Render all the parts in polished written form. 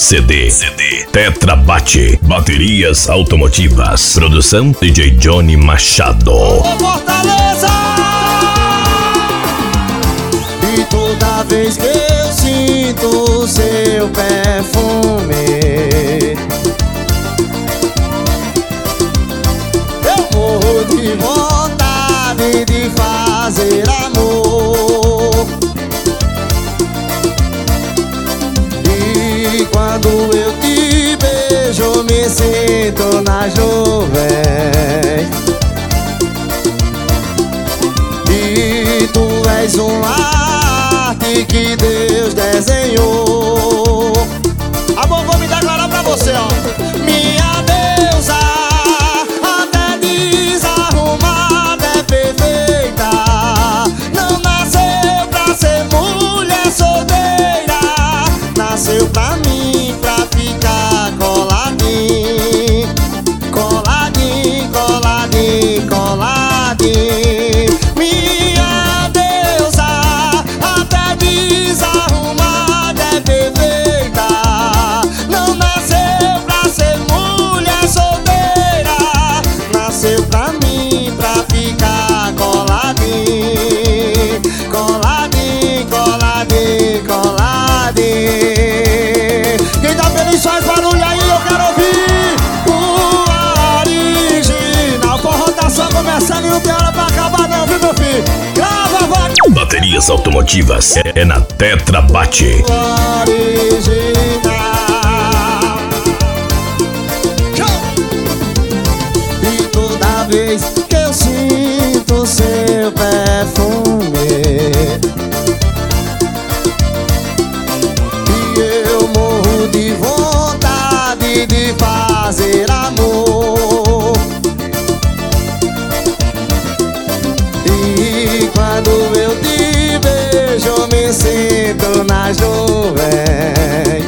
CD. Tetra Bate, baterias automotivas. Produção DJ Johnny Machado. Ô Fortaleza! E toda vez que eu sinto seu perfume, eu morro de vontade de fazer amor. E quando eu te beijo, me sinto nas nuvens. E tu és uma arte que Deus desenhou. Amor, vou me declarar pra você, ó. Minha deusa, até desarrumada, é perfeita. Não nasceu pra ser mulher solteira, nasceu pra mim, pra ficar coladinho, coladinho, coladinho, coladinho. Minha deusa, até desarrumada, é perfeita. Não nasceu pra ser mulher solteira, nasceu pra mim, pra ficar coladinho, coladinho, coladinho, coladinho. Quem tá feliz faz barulho aí, eu quero ouvir o original. Forró tá só começando e não tem hora pra acabar não, viu meu filho? Grava, vai! Baterias automotivas é na Tetra Bate. Original. E toda vez que eu sinto seu perfume, e eu morro de vontade de fazer amor. E quando eu te beijo, me sinto nas nuvens.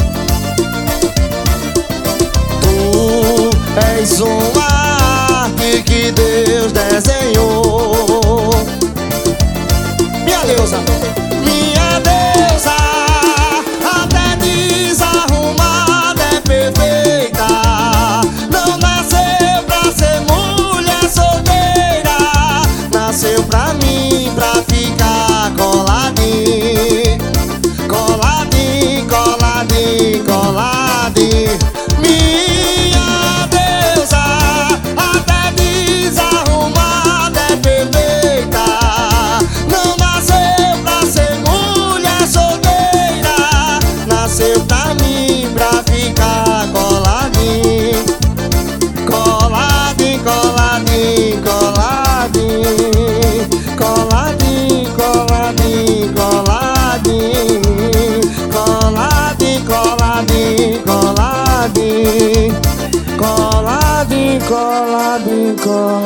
Tu és uma arte que Deus desenhou. Minha deusa, minha deusa, até desarrumada, é perfeita. Não nasceu pra ser mulher solteira, nasceu pra mim, pra ficar coladinho, coladinho, coladinho, coladinho. Minha deusa, até desarrumada, é perfeita. Não nasceu pra ser mulher solteira, nasceu pra mim, pra ficar coladinho, coladinho, coladinho, coladinho, coladinho, coladinho, coladinho, coladinho, coladinho, coladinho, coladinho, coladinho,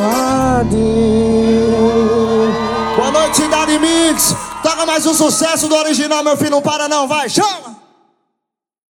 coladinho. Boa noite, Cidade Mix. Toca mais um sucesso do original, meu filho, não para não, vai, chama!